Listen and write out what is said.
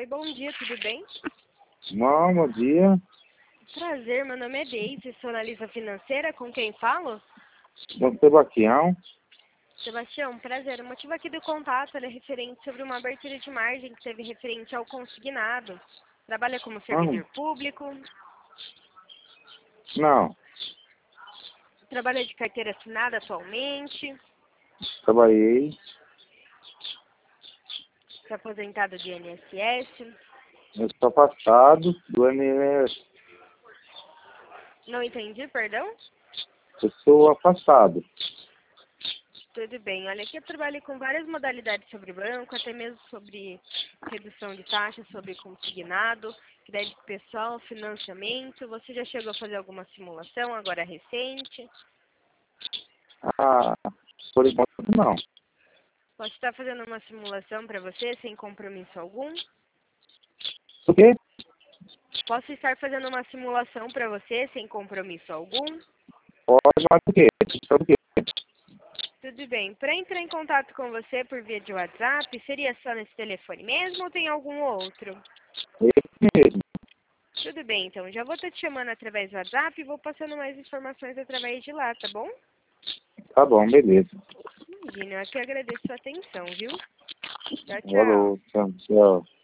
Oi, bom dia, tudo bem? Bom dia. Prazer, meu nome é Deise, sou analista financeira, com quem falo? Sou Sebastião. Sebastião, prazer. O motivo aqui do contato é referente sobre uma abertura de margem que teve referente ao consignado. Trabalha como servidor público, Não, trabalha de carteira assinada atualmente, trabalhei. está aposentado de INSS. Eu sou afastado do MS. Não entendi, perdão? Eu sou afastado. Tudo bem. Olha, aqui eu trabalho com várias modalidades sobre banco, até mesmo sobre redução de taxas, sobre consignado, crédito pessoal, financiamento. Você já chegou a fazer alguma simulação agora recente? Ah, por enquanto não. Posso estar fazendo uma simulação para você sem compromisso algum? O quê? Posso estar fazendo uma simulação para você sem compromisso algum? Pode, mas o quê? Sabe o quê? Tudo bem. Para entrar em contato com você por via de WhatsApp, seria só nesse telefone mesmo ou tem algum outro? Esse mesmo. Tudo bem, então. Já vou estar te chamando através do WhatsApp e vou passando mais informações através de lá, tá bom? Tá bom, beleza. Imagina, eu aqui agradeço a sua atenção, viu? Tchau, tchau. Falou, tchau, tchau.